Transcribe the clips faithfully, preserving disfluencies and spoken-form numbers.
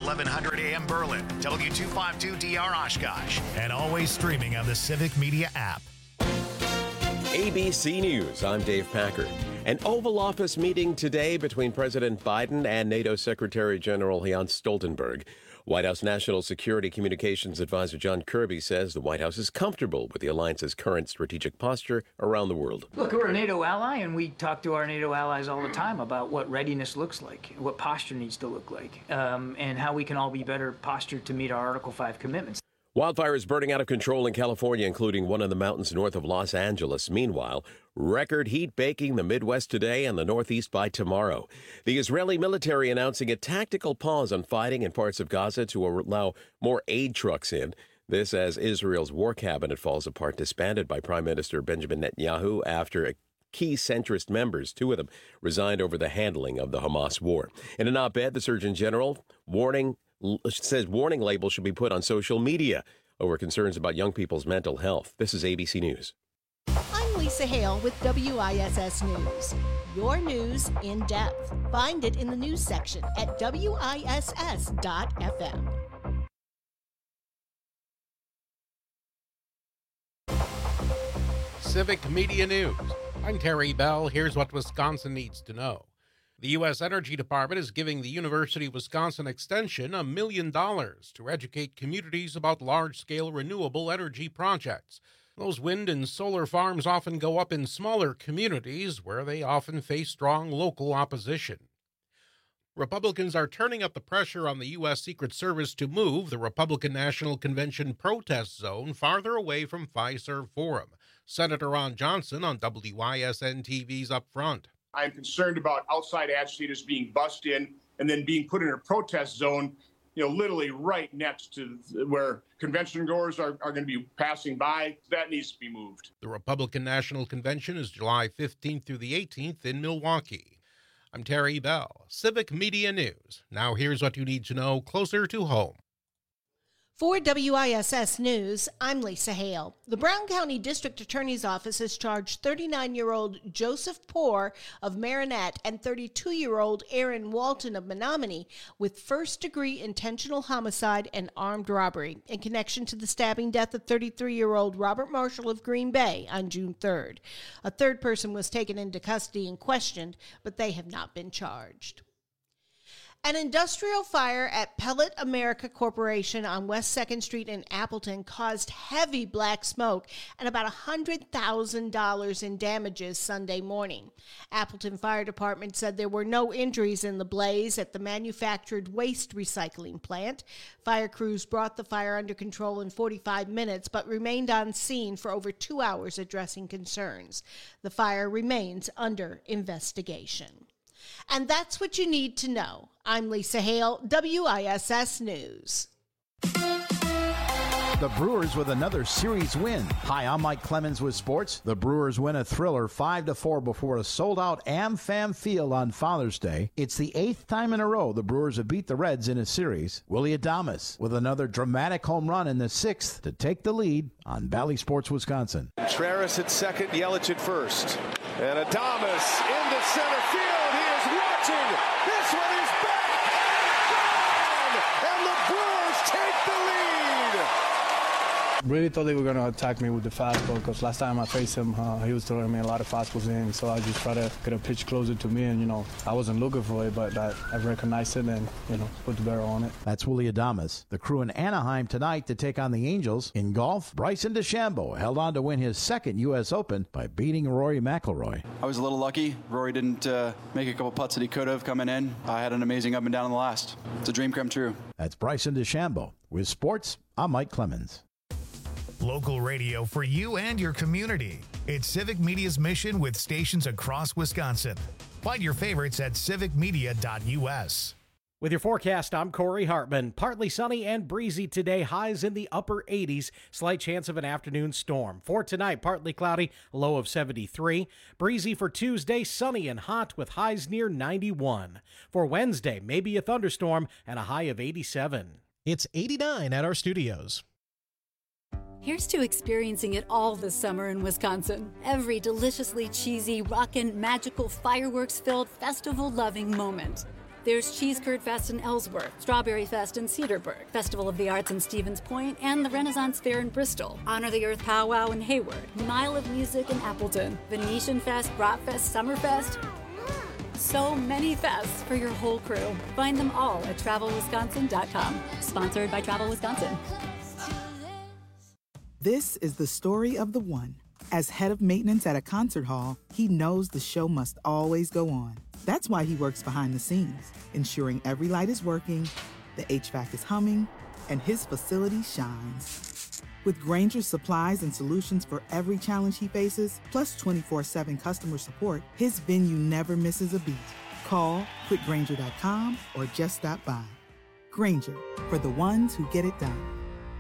eleven hundred A M Berlin, W two fifty-two D R Oshkosh, and always streaming on the Civic Media app. A B C News, I'm Dave Packard. An Oval Office meeting today between President Biden and NATO Secretary General Jens Stoltenberg. White House National Security Communications Advisor John Kirby says the White House is comfortable with the alliance's current strategic posture around the world. Look, we're a NATO ally, and we talk to our NATO allies all the time about what readiness looks like, what posture needs to look like, um, and how we can all be better postured to meet our Article five commitments. Wildfires burning out of control in California, including one in the mountains north of Los Angeles. Meanwhile, record heat baking the Midwest today and the Northeast by tomorrow. The Israeli military announcing a tactical pause on fighting in parts of Gaza to allow more aid trucks in. This as Israel's war cabinet falls apart, disbanded by Prime Minister Benjamin Netanyahu after a key centrist members, two of them, resigned over the handling of the Hamas war. In an op-ed, the Surgeon General warning says warning labels should be put on social media over concerns about young people's mental health. This is A B C News. I'm Lisa Hale with W I S S News. Your news in depth. Find it in the news section at W I S S dot F M. Civic Media News. I'm Terry Bell. Here's what Wisconsin needs to know. The U S Energy Department is giving the University of Wisconsin Extension a million dollars to educate communities about large-scale renewable energy projects. Those wind and solar farms often go up in smaller communities where they often face strong local opposition. Republicans are turning up the pressure on the U S Secret Service to move the Republican National Convention protest zone farther away from Fiserv Forum. Senator Ron Johnson on W I S N T V's Up Front. I'm concerned about outside agitators being bussed in and then being put in a protest zone, you know, literally right next to where convention goers are, are going to be passing by. That needs to be moved. The Republican National Convention is July fifteenth through the eighteenth in Milwaukee. I'm Terry Bell, Civic Media News. Now here's what you need to know closer to home. For W I S S News, I'm Lisa Hale. The Brown County District Attorney's Office has charged thirty-nine-year-old Joseph Poore of Marinette and thirty-two-year-old Aaron Walton of Menominee with first-degree intentional homicide and armed robbery in connection to the stabbing death of thirty-three-year-old Robert Marshall of Green Bay on June third. A third person was taken into custody and questioned, but they have not been charged. An industrial fire at Pellet America Corporation on West second Street in Appleton caused heavy black smoke and about one hundred thousand dollars in damages Sunday morning. Appleton Fire Department said there were no injuries in the blaze at the manufactured waste recycling plant. Fire crews brought the fire under control in forty-five minutes, but remained on scene for over two hours addressing concerns. The fire remains under investigation. And that's what you need to know. I'm Lisa Hale, W I S S News. The Brewers with another series win. Hi, I'm Mike Clemens with sports. The Brewers win a thriller five to four before a sold-out AmFam Field on Father's Day. It's the eighth time in a row the Brewers have beat the Reds in a series. Willie Adames with another dramatic home run in the sixth to take the lead on Bally Sports Wisconsin. Travis at second, Yelich at first. And Adames into center field. He is watching. This one is back. Gone! And the Brewers take the lead. Really thought they were going to attack me with the fastball because last time I faced him, uh, he was throwing me a lot of fastballs in. So I just tried to get a pitch closer to me. And, you know, I wasn't looking for it, but I, I recognized it and, you know, put the barrel on it. That's Willie Adames. The Crew in Anaheim tonight to take on the Angels. In golf, Bryson DeChambeau held on to win his second U S Open by beating Rory McIlroy. I was a little lucky. Rory didn't uh, make a couple putts that he could have coming in. I had an amazing up and down in the last. It's a dream come true. That's Bryson DeChambeau. With sports, I'm Mike Clemens. Local radio for you and your community. It's Civic Media's mission with stations across Wisconsin. Find your favorites at civic media dot U S. With your forecast, I'm Corey Hartman. Partly sunny and breezy today, highs in the upper eighties, slight chance of an afternoon storm. For tonight, partly cloudy, low of seventy-three. Breezy for Tuesday, sunny and hot with highs near ninety-one. For Wednesday, maybe a thunderstorm and a high of eighty-seven. It's eighty-nine at our studios. Here's to experiencing it all this summer in Wisconsin. Every deliciously cheesy, rockin', magical, fireworks-filled, festival-loving moment. There's Cheese Curd Fest in Ellsworth, Strawberry Fest in Cedarburg, Festival of the Arts in Stevens Point, and the Renaissance Fair in Bristol, Honor the Earth Powwow in Hayward, Mile of Music in Appleton, Venetian Fest, Brat Fest, Summerfest. So many fests for your whole crew. Find them all at travel wisconsin dot com. Sponsored by Travel Wisconsin. This is the story of the one. As head of maintenance at a concert hall, he knows the show must always go on. That's why he works behind the scenes, ensuring every light is working, the H V A C is humming, and his facility shines. With Grainger's supplies and solutions for every challenge he faces, plus twenty-four seven customer support, his venue never misses a beat. Call quick grainger dot com or just stop by. Grainger, for the ones who get it done.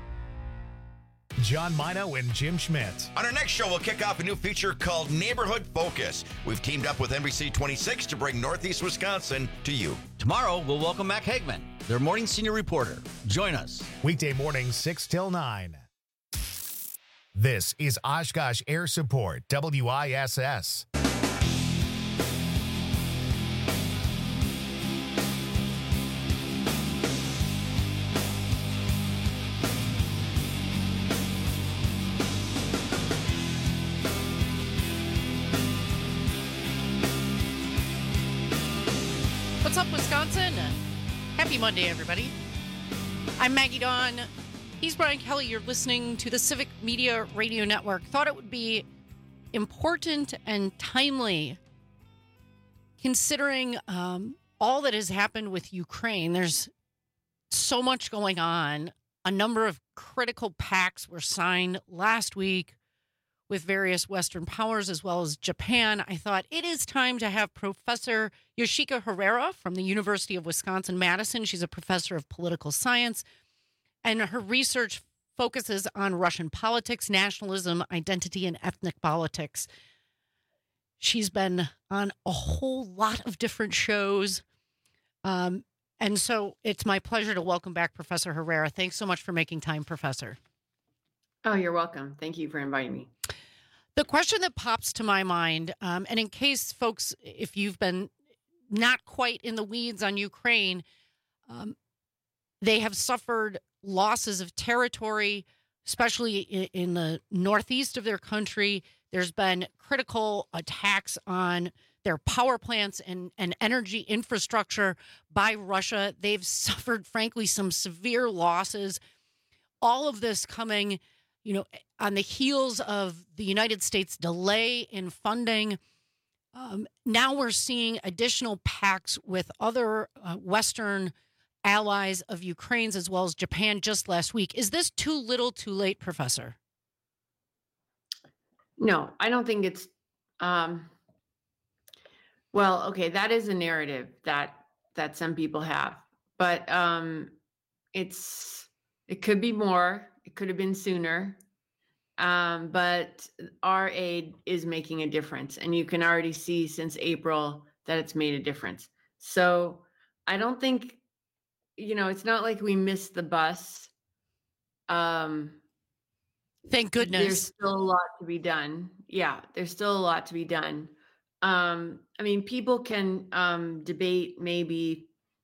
John Mino and Jim Schmidt. On our next show, we'll kick off a new feature called Neighborhood Focus. We've teamed up with N B C twenty-six to bring Northeast Wisconsin to you. Tomorrow, we'll welcome Mac Hagman, their morning senior reporter. Join us. Weekday mornings, six till nine. This is Oshkosh Air Support, W I S S. What's up, Wisconsin? Happy Monday, everybody. I'm Maggie Dawn. He's Brian Kelly. You're listening to the Civic Media Radio Network. Thought it would be important and timely considering um, all that has happened with Ukraine. There's so much going on. A number of critical pacts were signed last week with various Western powers as well as Japan. I thought it is time to have Professor Yoshika Herrera from the University of Wisconsin-Madison. She's a professor of political science, and her research focuses on Russian politics, nationalism, identity, and ethnic politics. She's been on a whole lot of different shows. Um, and so it's my pleasure to welcome back Professor Herrera. Thanks so much for making time, Professor. Oh, you're welcome. Thank you for inviting me. The question that pops to my mind, um, and in case folks, if you've been not quite in the weeds on Ukraine, um, they have suffered losses of territory, especially in, in the northeast of their country. There's been critical attacks on their power plants and, and energy infrastructure by Russia. They've suffered, frankly, some severe losses. All of this coming, you know, on the heels of the United States delay in funding. Um, now we're seeing additional pacts with other uh, Western allies of Ukraine's as well as Japan just last week. Is this too little, too late, Professor? No, I don't think it's, um, well, okay, that is a narrative that, that some people have, but um, it's, it could be more, it could have been sooner, um, but our aid is making a difference, and you can already see since April that it's made a difference. So I don't think, you know, it's not like we missed the bus. Um, Thank goodness. There's still a lot to be done. Yeah, there's still a lot to be done. Um, I mean, people can um, debate maybe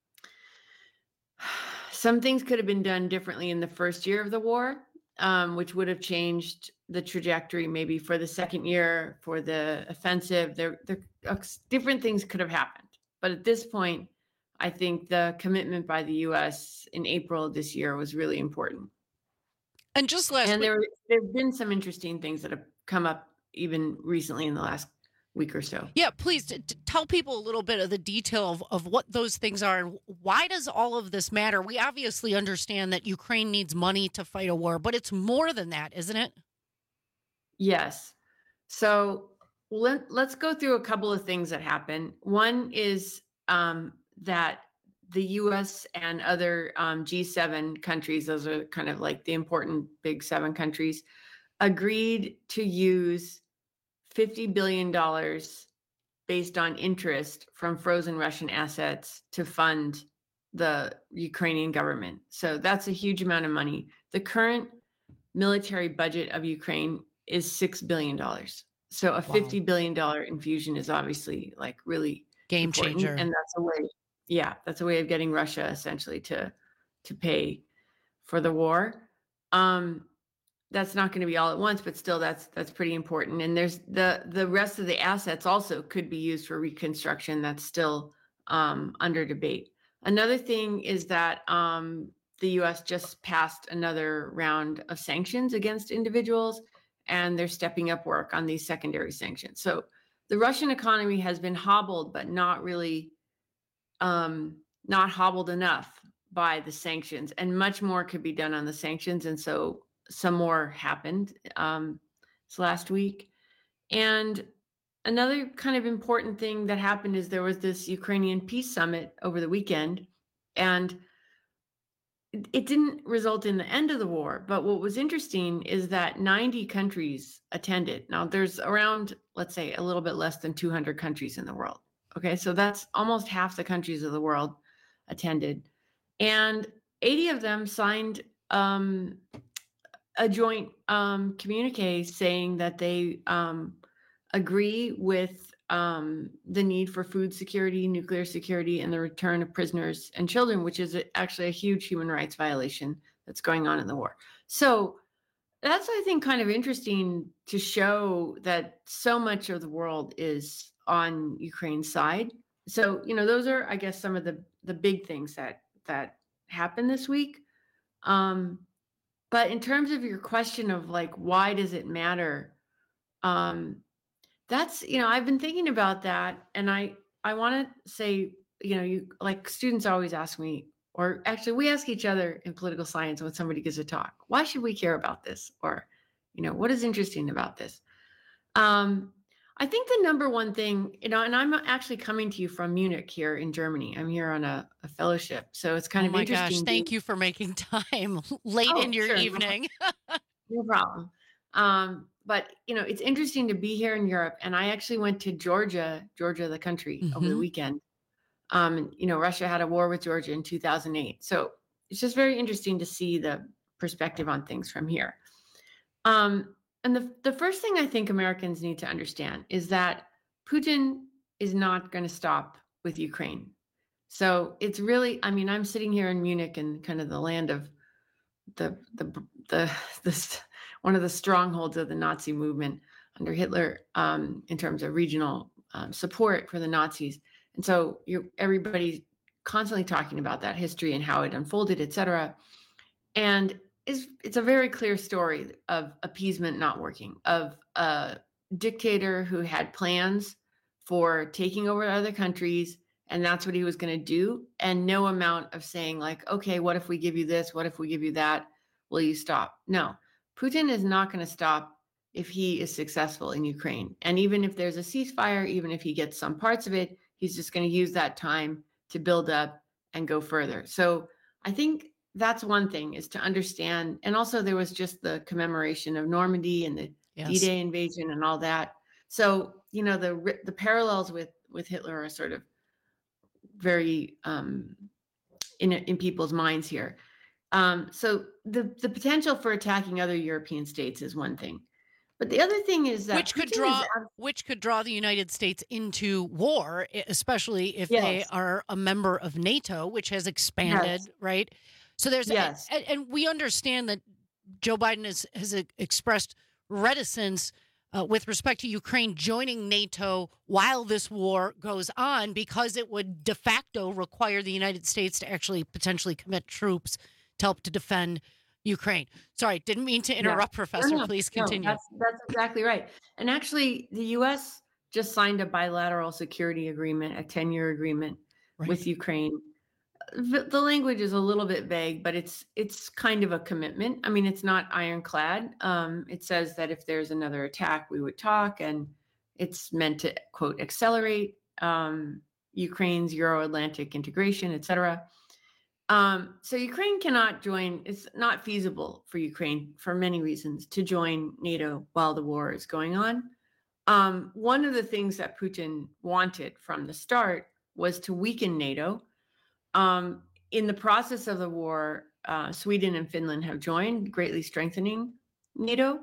some things could have been done differently in the first year of the war, um, which would have changed the trajectory maybe for the second year, for the offensive. There, there uh, different things could have happened. But at this point, I think the commitment by the U S in April this year was really important. And just last and week, there there have been some interesting things that have come up even recently in the last week or so. Yeah, please t- t- tell people a little bit of the detail of, of what those things are. And why does all of this matter? We obviously understand that Ukraine needs money to fight a war, but it's more than that, isn't it? Yes. So let, let's go through a couple of things that happen. One is um, that the U S and other um, G seven countries, those are kind of like the important big seven countries, agreed to use fifty billion dollars based on interest from frozen Russian assets to fund the Ukrainian government. So that's a huge amount of money. The current military budget of Ukraine is six billion dollars. So a fifty billion dollars infusion is obviously like really game important, changer. and that's a way yeah, that's a way of getting Russia essentially to to pay for the war. Um, that's not going to be all at once, but still, that's that's pretty important. And there's the the rest of the assets also could be used for reconstruction. That's still um, under debate. Another thing is that um, the U S just passed another round of sanctions against individuals, and they're stepping up work on these secondary sanctions. So the Russian economy has been hobbled, but not really um, not hobbled enough by the sanctions, and much more could be done on the sanctions. And so some more happened um, this last week. And another kind of important thing that happened is there was this Ukrainian peace summit over the weekend, and it, it didn't result in the end of the war. But what was interesting is that ninety countries attended. Now there's around, let's say, a little bit less than two hundred countries in the world. Okay, so that's almost half the countries of the world attended. And eighty of them signed um, a joint um, communique saying that they um, agree with um, the need for food security, nuclear security, and the return of prisoners and children, which is actually a huge human rights violation that's going on in the war. So that's, I think, kind of interesting to show that so much of the world is on Ukraine's side. So, you know, those are, I guess, some of the the big things that that happened this week. Um, but in terms of your question of like, why does it matter? Um, that's, you know, I've been thinking about that, and I I want to say, you know, you like students always ask me, or actually we ask each other in political science when somebody gives a talk, why should we care about this? Or, you know, what is interesting about this? Um, I think the number one thing, you know, and I'm actually coming to you from Munich here in Germany. I'm here on a, a fellowship. So it's kind oh of my interesting. Gosh, thank you for making time late oh, in your sure. evening. No problem. Um, but, you know, it's interesting to be here in Europe. And I actually went to Georgia, Georgia, the country, mm-hmm. over the weekend. Um, you know, Russia had a war with Georgia in two thousand eight. So it's just very interesting to see the perspective on things from here. Um, And the, the first thing I think Americans need to understand is that Putin is not going to stop with Ukraine. So it's really, I mean, I'm sitting here in Munich and kind of the land of the, the, the, the one of the strongholds of the Nazi movement under Hitler um, in terms of regional um, support for the Nazis. And so you everybody's constantly talking about that history and how it unfolded, et cetera. And It's, it's a very clear story of appeasement not working, of a dictator who had plans for taking over other countries, and that's what he was going to do. And no amount of saying like, okay, what if we give you this? What if we give you that? Will you stop? No, Putin is not going to stop if he is successful in Ukraine. And even if there's a ceasefire, even if he gets some parts of it, he's just going to use that time to build up and go further. So I think that's one thing, is to understand. And also there was just the commemoration of Normandy and the yes. D-Day invasion and all that. So, you know, the the parallels with, with Hitler are sort of very um, in in people's minds here. Um, so the, the potential for attacking other European states is one thing. But the other thing is that which could Putin draw is, which could draw the United States into war, especially if yes. they are a member of NATO, which has expanded, yes. right? So there's, yes. and, and we understand that Joe Biden has, has expressed reticence uh, with respect to Ukraine joining NATO while this war goes on, because it would de facto require the United States to actually potentially commit troops to help to defend Ukraine. Sorry, didn't mean to interrupt, yeah. Professor. No, no, Please no, continue. that's, that's exactly right. And actually, the U S just signed a bilateral security agreement, a ten-year agreement right. with Ukraine. The language is a little bit vague, but it's it's kind of a commitment. I mean, it's not ironclad. Um, it says that if there's another attack, we would talk, and it's meant to, quote, accelerate um, Ukraine's Euro-Atlantic integration, et cetera. Um, so Ukraine cannot join. It's not feasible for Ukraine for many reasons to join NATO while the war is going on. Um, one of the things that Putin wanted from the start was to weaken NATO. Um, in the process of the war, uh, Sweden and Finland have joined, greatly strengthening NATO.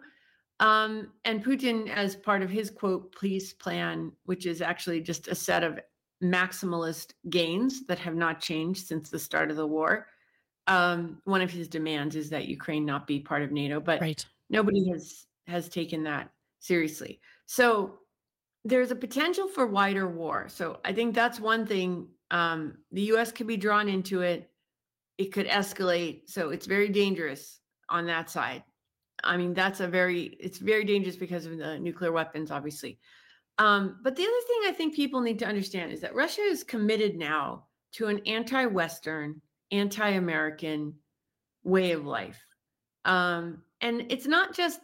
Um, and Putin, as part of his, quote, peace plan, which is actually just a set of maximalist gains that have not changed since the start of the war. Um, one of his demands is that Ukraine not be part of NATO, but right. nobody has has taken that seriously. So there's a potential for wider war. So I think that's one thing. Um, the U S could be drawn into it. It could escalate. So it's very dangerous on that side. I mean, that's a very, it's very dangerous because of the nuclear weapons, obviously. Um, but the other thing I think people need to understand is that Russia is committed now to an anti-Western, anti-American way of life. Um, and it's not just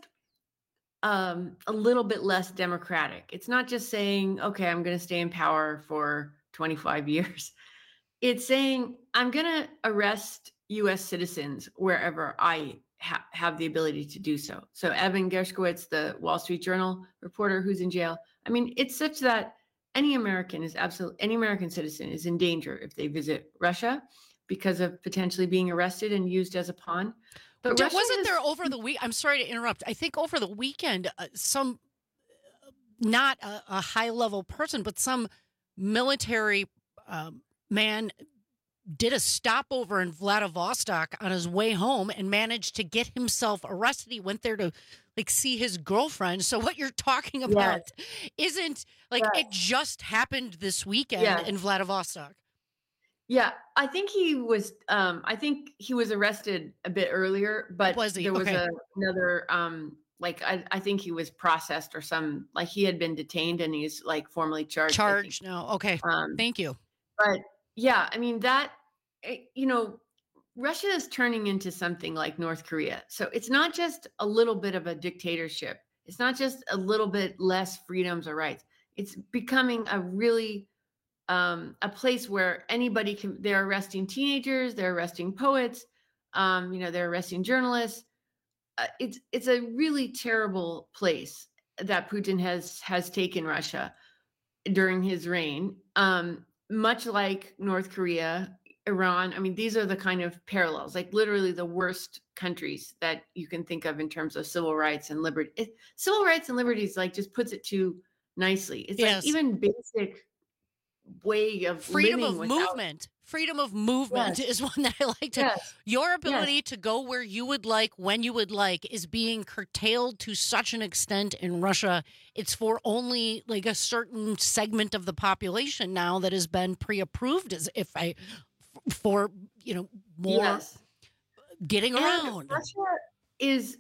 um, a little bit less democratic. It's not just saying, okay, I'm going to stay in power for twenty-five years. It's saying, I'm going to arrest U S citizens wherever I ha- have the ability to do so. So Evan Gershkovich, the Wall Street Journal reporter who's in jail. I mean, it's such that any American is absolutely, any American citizen is in danger if they visit Russia because of potentially being arrested and used as a pawn. But But Russia wasn't has- there over the week? I'm sorry to interrupt. I think over the weekend, uh, some not a, a high level person, but some military um, man did a stopover in Vladivostok on his way home and managed to get himself arrested. He went there to like see his girlfriend. So what you're talking about isn't like Yes. it just happened this weekend Yes. in Vladivostok. Yeah, I think he was. Um, I think he was arrested a bit earlier, but Was he? there was Okay. a, another. Um, like I, I think he was processed or some. Like he had been detained and he's like formally charged. I think. Charged now. Okay. Um, Thank you. But yeah, I mean that. eh, You know, Russia is turning into something like North Korea. So it's not just a little bit of a dictatorship. It's not just a little bit less freedoms or rights. It's becoming a really um, a place where anybody can, they're arresting teenagers, they're arresting poets, um, you know, they're arresting journalists. Uh, it's, it's a really terrible place that Putin has, has taken Russia during his reign. Um, much like North Korea, Iran. I mean, these are the kind of parallels, like literally the worst countries that you can think of in terms of civil rights and liberty. It, civil rights and liberties, like just puts it too nicely. It's Yes. like even basic way of Freedom living of without- movement. Freedom of movement Yes. is one that I like to. Yes. Your ability to go where you would like, when you would like, is being curtailed to such an extent in Russia. It's for only like a certain segment of the population now that has been pre-approved, as if I for you know more Yes. getting And around. Russia is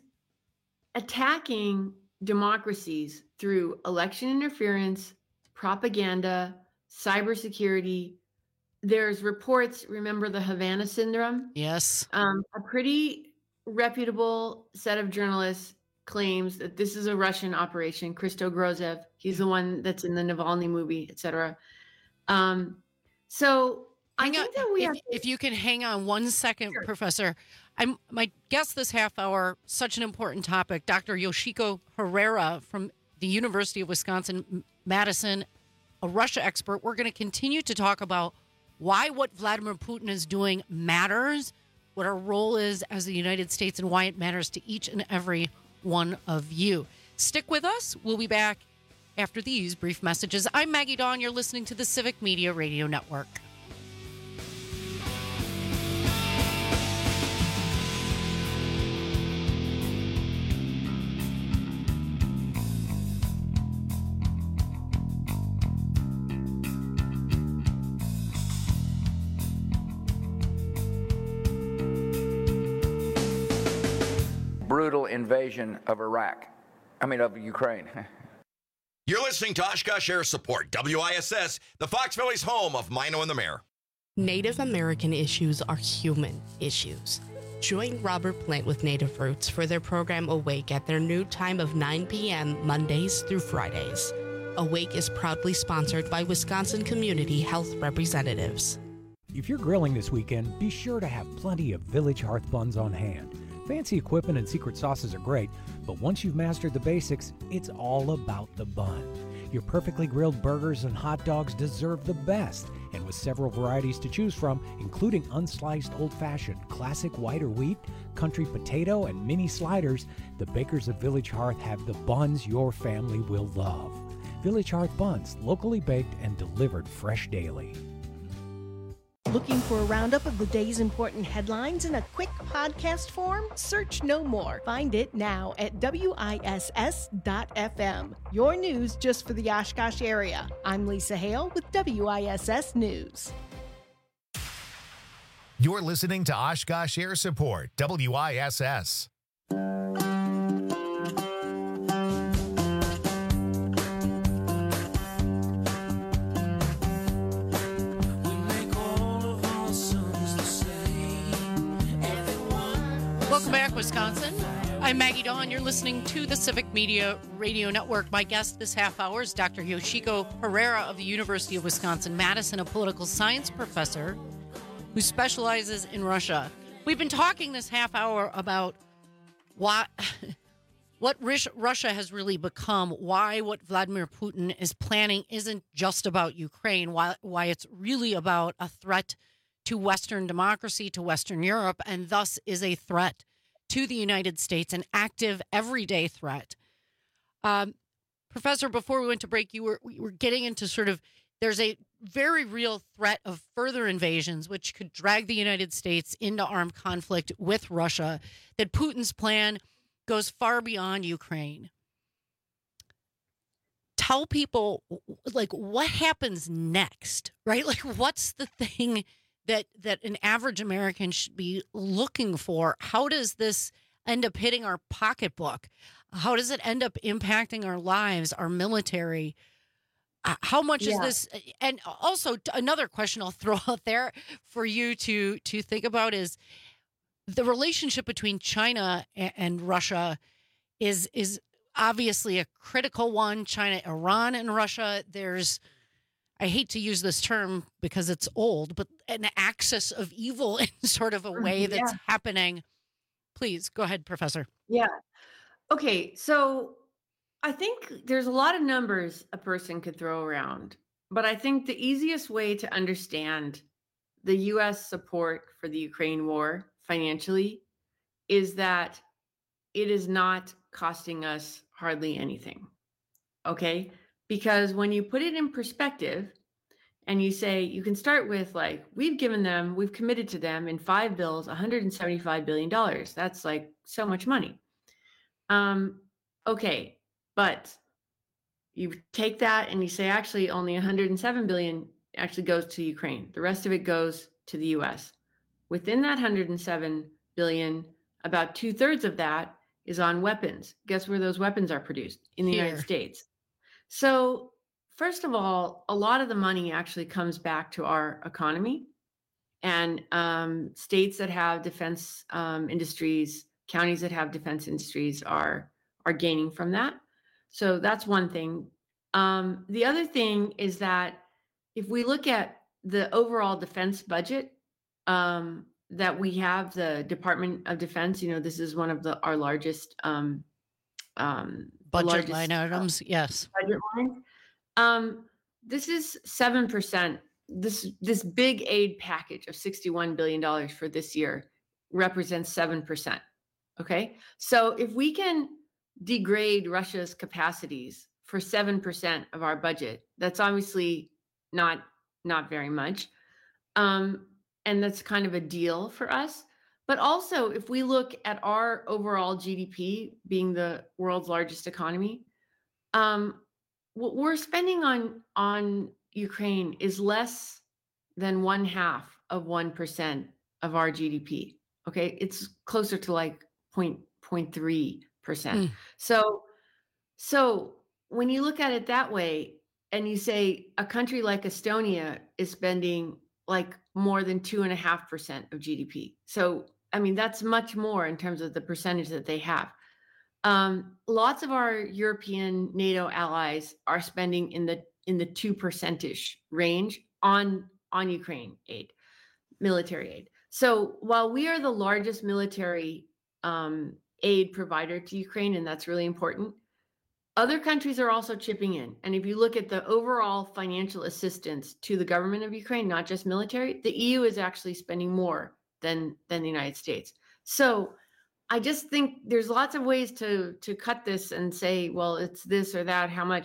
attacking democracies through election interference, propaganda, cybersecurity. There's reports, remember the Havana syndrome? Yes. Um, a pretty reputable set of journalists claims that this is a Russian operation. Christo Grozev, he's the one that's in the Navalny movie, et cetera. Um, so I Hang on, think that we if, have to, if you can hang on one second, Professor. I'm my guest this half hour, such an important topic, Doctor Yoshiko Herrera from the University of Wisconsin Madison, a Russia expert. We're going to continue to talk about why what Vladimir Putin is doing matters, what our role is as the United States, and why it matters to each and every one of you. Stick with us. We'll be back after these brief messages. I'm Maggie Dawn. You're listening to the Civic Media Radio Network. Brutal invasion of Iraq. I mean, of Ukraine. You're listening to Oshkosh Air Support, W I S S, the Fox Valley's home of Mino and the Mayor. Native American issues are human issues. Join Robert Plant with Native Roots for their program Awake at their new time of nine p.m. Mondays through Fridays. Awake is proudly sponsored by Wisconsin Community Health Representatives. If you're grilling this weekend, be sure to have plenty of Village Hearth buns on hand. Fancy equipment and secret sauces are great, but once you've mastered the basics, it's all about the bun. Your perfectly grilled burgers and hot dogs deserve the best, and with several varieties to choose from, including unsliced old-fashioned, classic white or wheat, country potato, and mini sliders, the bakers of Village Hearth have the buns your family will love. Village Hearth buns, locally baked and delivered fresh daily. Looking for a roundup of the day's important headlines in a quick podcast form? Search no more. Find it now at W I S S dot F M. Your news just for the Oshkosh area. I'm Lisa Hale with W I S S News. You're listening to Oshkosh Air Support, W I S S. Welcome back, Wisconsin. I'm Maggie Dawn. You're listening to the Civic Media Radio Network. My guest this half hour is Doctor Yoshiko Herrera of the University of Wisconsin-Madison, a political science professor who specializes in Russia. We've been talking this half hour about why, what Russia has really become, why what Vladimir Putin is planning isn't just about Ukraine, why, why it's really about a threat to Western democracy, to Western Europe, and thus is a threat to the United States, an active, everyday threat. Um, Professor, before we went to break, you were, you were getting into sort of, there's a very real threat of further invasions, which could drag the United States into armed conflict with Russia, that Putin's plan goes far beyond Ukraine. Tell people, like, what happens next, right? Like, what's the thing that that an average American should be looking for? How does this end up hitting our pocketbook? How does it end up impacting our lives, our military? Uh, how much yeah. is this? And also another question I'll throw out there for you to to think about is the relationship between China and, and Russia is is obviously a critical one. China, Iran, and Russia. There's, I hate to use this term because it's old, but an axis of evil in sort of a way that's yeah. happening. Please go ahead, Professor. Yeah. Okay. So I think there's a lot of numbers a person could throw around, but I think the easiest way to understand the U S support for the Ukraine war financially is that it is not costing us hardly anything. Okay? Because when you put it in perspective and you say, you can start with like, we've given them, we've committed to them in five bills, one hundred seventy-five billion dollars. That's like so much money. Um, okay. But you take that and you say, actually only one hundred seven billion actually goes to Ukraine. The rest of it goes to the U S. Within that one hundred seven billion, about two thirds of that is on weapons. Guess where those weapons are produced? In the Here. United States. So first of all, a lot of the money actually comes back to our economy, and um, states that have defense um, industries, counties that have defense industries are are gaining from that. So that's one thing. Um, the other thing is that if we look at the overall defense budget um, that we have, the Department of Defense, you know, this is one of the our largest um, um, budget largest, line items. Uh, yes, budget line. Um, this is seven percent. This this big aid package of sixty-one billion dollars for this year represents seven percent. Okay, so if we can degrade Russia's capacities for seven percent of our budget, that's obviously not not very much. Um, and that's kind of a deal for us. But also, if we look at our overall G D P being the world's largest economy, um, what we're spending on on Ukraine is less than one half of one percent of our G D P. Okay, it's closer to like point point three percent. Mm. So, so when you look at it that way, and you say a country like Estonia is spending like more than two and a half percent of G D P. So, I mean, that's much more in terms of the percentage that they have. Um, lots of our European NATO allies are spending in the in the two percent-ish range on on Ukraine aid, military aid. So while we are the largest military um, aid provider to Ukraine, and that's really important, other countries are also chipping in. And if you look at the overall financial assistance to the government of Ukraine, not just military, the E U is actually spending more than than the United States. So I just think there's lots of ways to to cut this and say, well, it's this or that, how much.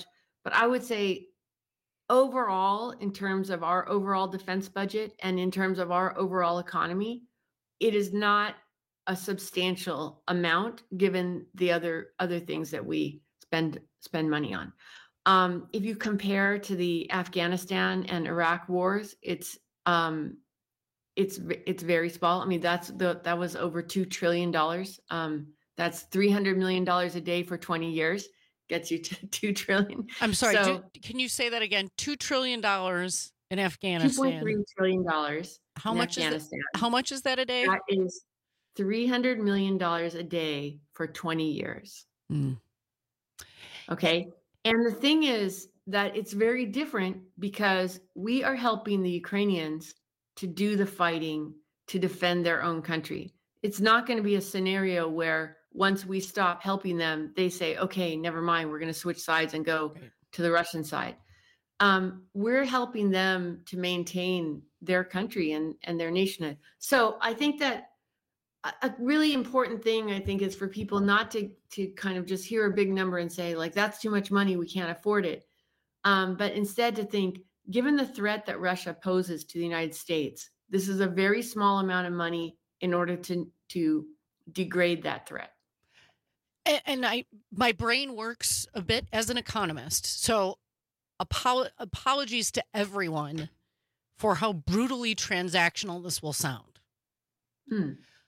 But I would say overall, in terms of our overall defense budget and in terms of our overall economy, it is not a substantial amount given the other other things that we spend spend money on. Um, if you compare to the Afghanistan and Iraq wars, it's um, it's it's very small. I mean, that's the that was over two trillion dollars. Um, that's three hundred million dollars a day for twenty years. Gets you to two trillion. I'm sorry. So, do, can you say that again? Two trillion dollars in Afghanistan. two point three trillion dollars. How in much Afghanistan. is that, how much is that a day? That is three hundred million dollars a day for twenty years. Mm. Okay. And the thing is that it's very different because we are helping the Ukrainians to do the fighting to defend their own country. It's not going to be a scenario where once we stop helping them, they say, okay, never mind, we're going to switch sides and go to the Russian side. Um, we're helping them to maintain their country and, and their nation. So I think that a really important thing, I think, is for people not to to kind of just hear a big number and say, like, that's too much money, we can't afford it. Um, but instead to think, given the threat that Russia poses to the United States, this is a very small amount of money in order to to degrade that threat. And, and I, my brain works a bit as an economist. So apolo- apologies to everyone for how brutally transactional this will sound. Hmm.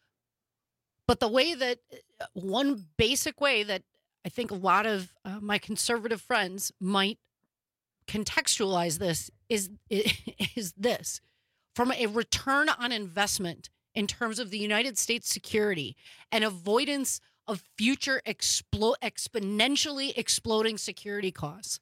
But the way that one basic way that I think a lot of uh, my conservative friends might contextualize this is, is this. From a return on investment in terms of the United States security and avoidance of future explo- exponentially exploding security costs,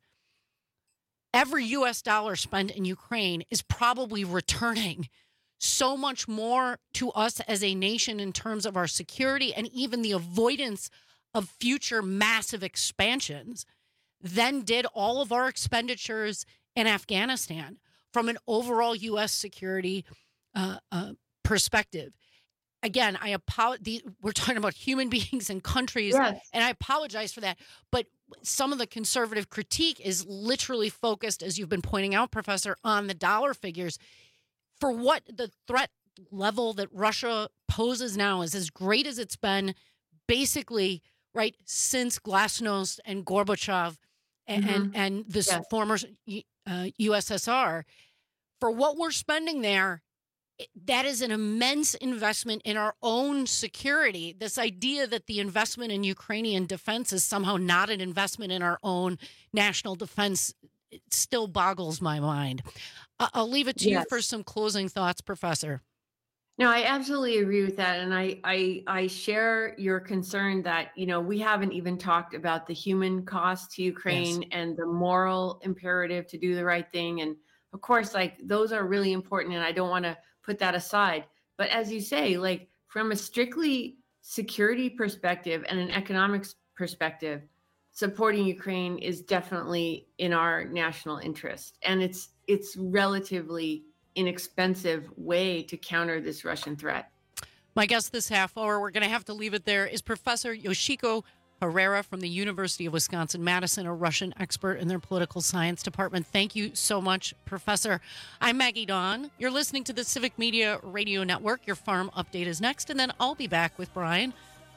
every U S dollar spent in Ukraine is probably returning so much more to us as a nation in terms of our security and even the avoidance of future massive expansions than did all of our expenditures in Afghanistan from an overall U S security uh, uh, perspective. Again, I apologize. We're talking about human beings and countries, yes. and I apologize for that. But some of the conservative critique is literally focused, as you've been pointing out, Professor, on the dollar figures. For what the threat level that Russia poses now is as great as it's been, basically, right, since Glasnost and Gorbachev and, Mm-hmm. and, and this Yes. former uh, U S S R. For what we're spending there, that is an immense investment in our own security. This idea that the investment in Ukrainian defense is somehow not an investment in our own national defense it still boggles my mind. I'll leave it to Yes. you for some closing thoughts, Professor. No, I absolutely agree with that. And I, I, I share your concern that, you know, we haven't even talked about the human cost to Ukraine Yes. and the moral imperative to do the right thing. And of course, like those are really important. And I don't want to put that aside. But as you say, like from a strictly security perspective and an economics perspective, supporting Ukraine is definitely in our national interest. And it's it's relatively inexpensive way to counter this Russian threat. My guest this half hour, we're going to have to leave it there, is Professor Yoshiko Herrera from the University of Wisconsin-Madison, a Russian expert in their political science department. Thank you so much, Professor. I'm Maggie Dawn. You're listening to the Civic Media Radio Network. Your farm update is next, and then I'll be back with Brian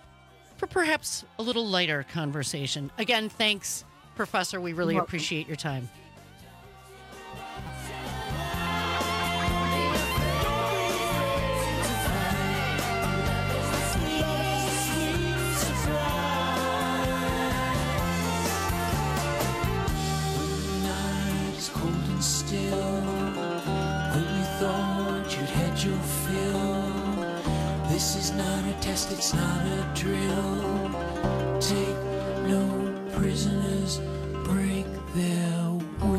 for perhaps a little lighter conversation. Again, thanks, Professor. We really appreciate your time. This is not a test, it's not a drill. Take no prisoners, break their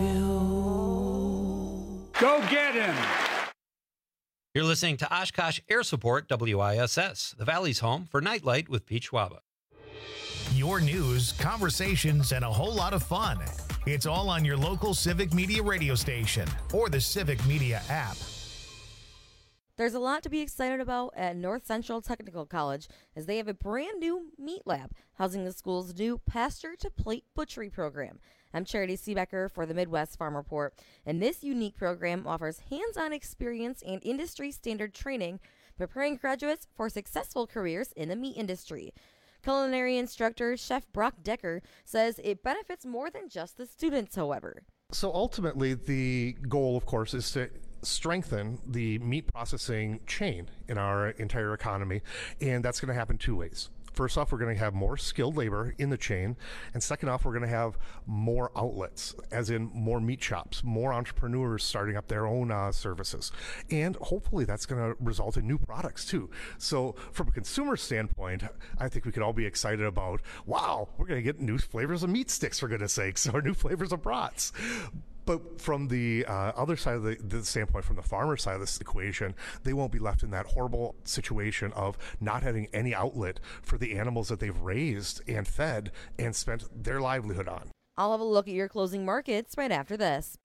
will. Go get him! You're listening to Oshkosh Air Support W I S S, the Valley's home for Nightlight with Pete Schwaba. Your news, conversations, and a whole lot of fun. It's all on your local Civic Media radio station or the Civic Media app. There's a lot to be excited about at North Central Technical College as they have a brand new meat lab housing the school's new pasture-to-plate butchery program. I'm Charity Seebecker for the Midwest Farm Report, and this unique program offers hands-on experience and industry-standard training, preparing graduates for successful careers in the meat industry. Culinary instructor Chef Brock Decker says it benefits more than just the students, however. So ultimately, the goal, of course, is to strengthen the meat processing chain in our entire economy, and that's going to happen two ways. First off, we're going to have more skilled labor in the chain, and second off, we're going to have more outlets, as in more meat shops, more entrepreneurs starting up their own uh, services, and hopefully that's going to result in new products too. So from a consumer standpoint, I think we could all be excited about, wow, we're going to get new flavors of meat sticks, for goodness sakes, or new flavors of brats. But from the uh, other side of the, the standpoint, from the farmer side of this equation, they won't be left in that horrible situation of not having any outlet for the animals that they've raised and fed and spent their livelihood on. I'll have a look at your closing markets right after this.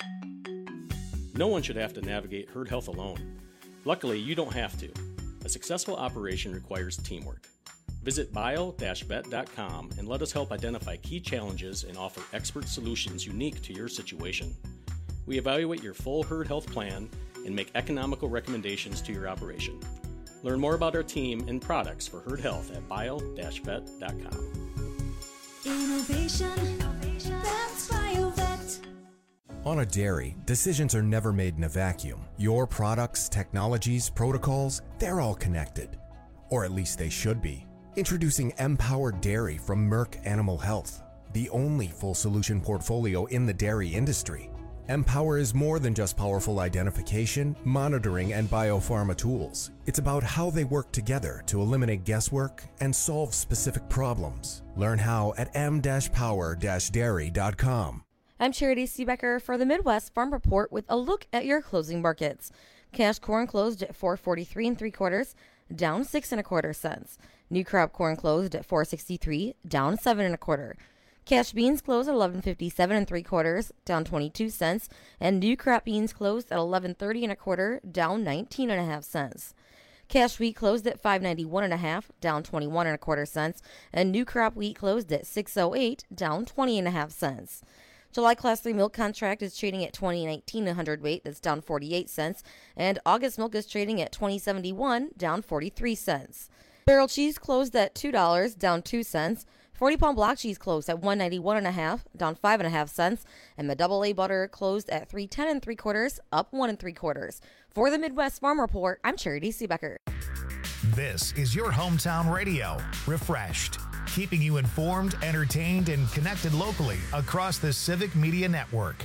No one should have to navigate herd health alone. Luckily, you don't have to. A successful operation requires teamwork. Visit bio dash vet dot com and let us help identify key challenges and offer expert solutions unique to your situation. We evaluate your full herd health plan and make economical recommendations to your operation. Learn more about our team and products for herd health at bio dash vet dot com. Innovation, that's BioVet. On a dairy, decisions are never made in a vacuum. Your products, technologies, protocols, they're all connected. Or at least they should be. Introducing Empower Dairy from Merck Animal Health, the only full solution portfolio in the dairy industry. Empower is more than just powerful identification, monitoring, and biopharma tools. It's about how they work together to eliminate guesswork and solve specific problems. Learn how at m dash power dash dairy dot com. I'm Charity Seebecker for the Midwest Farm Report with a look at your closing markets. Cash corn closed at four forty-three and three quarters, down six and a quarter cents. New crop corn closed at four sixty-three, down seven and a quarter. Cash beans closed at eleven fifty-seven and three quarters, down twenty-two cents, and new crop beans closed at eleven thirty and a quarter, down nineteen and a half cents. Cash wheat closed at five ninety-one and a half, down twenty-one and a quarter cents, and new crop wheat closed at six oh eight, down twenty and a half cents. July Class three milk contract is trading at twenty nineteen a hundredweight, that's down forty-eight cents, and August milk is trading at twenty seventy-one, down forty-three cents. Barrel cheese closed at two dollars, down two cents. forty pound block cheese closed at one ninety-one and a half, down five and a half cents, and the double A butter closed at three ten and three quarters, up one and three quarters. For the Midwest Farm Report, I'm Charity Seebecker. This is your hometown radio, refreshed, keeping you informed, entertained, and connected locally across the Civic Media Network.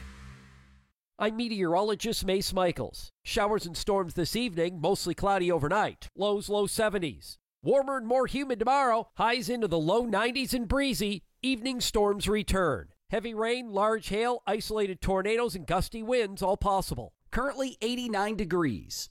I'm meteorologist Mace Michaels. Showers and storms this evening, mostly cloudy overnight. Lows low seventies. Warmer and more humid tomorrow, highs into the low nineties and breezy. Evening storms return. Heavy rain, large hail, isolated tornadoes, and gusty winds all possible. Currently eighty-nine degrees.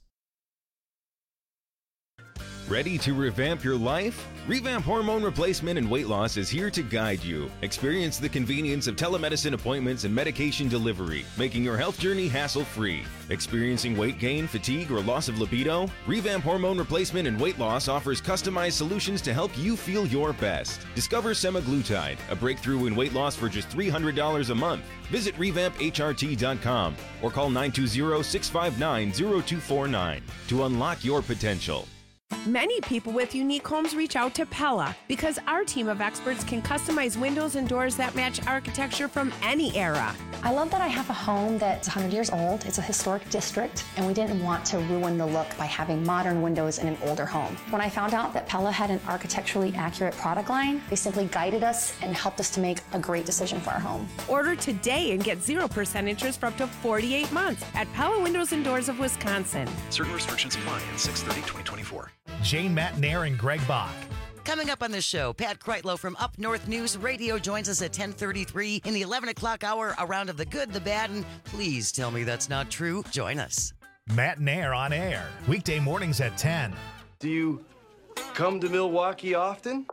Ready to revamp your life? Revamp Hormone Replacement and Weight Loss is here to guide you. Experience the convenience of telemedicine appointments and medication delivery, making your health journey hassle-free. Experiencing weight gain, fatigue, or loss of libido? Revamp Hormone Replacement and Weight Loss offers customized solutions to help you feel your best. Discover semaglutide, a breakthrough in weight loss for just three hundred dollars a month. Visit revamp h r t dot com or call nine two zero, six five nine, zero two four nine to unlock your potential. Many people with unique homes reach out to Pella because our team of experts can customize windows and doors that match architecture from any era. I love that I have a home that's one hundred years old. It's a historic district, and we didn't want to ruin the look by having modern windows in an older home. When I found out that Pella had an architecturally accurate product line, they simply guided us and helped us to make a great decision for our home. Order today and get zero percent interest for up to forty-eight months at Pella Windows and Doors of Wisconsin. Certain restrictions apply at six thirty twenty twenty-four. Jane Matnair and Greg Bach. Coming up on the show, Pat Kreitlow from Up North News Radio joins us at ten thirty-three in the eleven o'clock hour, a round of the good, the bad, and please tell me that's not true. Join us. Matnair on air, weekday mornings at ten. Do you come to Milwaukee often?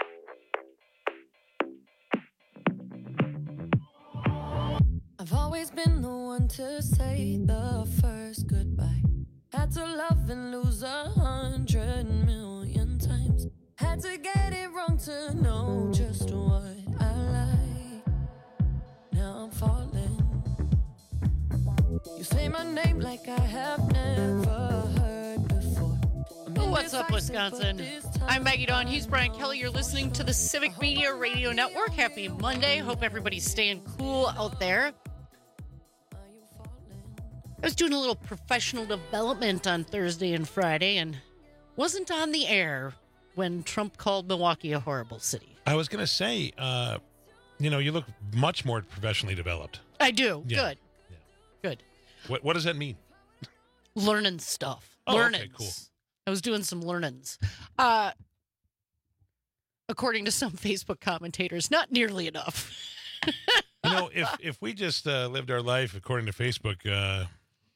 I've always been the one to say the first goodbye. Had to love and lose a hundred million times. Had to get it wrong to know just what I like. Now I'm falling. You say my name like I have never heard before. What's up, Wisconsin? I'm Maggie Dawn. He's Brian Kelly. You're listening to the Civic Media Radio Network. Happy Monday. Hope everybody's staying cool out there. I was doing a little professional development on Thursday and Friday and wasn't on the air when Trump called Milwaukee a horrible city. I was going to say, uh, you know, you look much more professionally developed. I do. Yeah. Good. Yeah. Good. What What does that mean? Learning stuff. Oh, learnings. okay, cool. I was doing some learnings. Uh, according to some Facebook commentators, not nearly enough. You know, if if we just uh, lived our life according to Facebook, uh,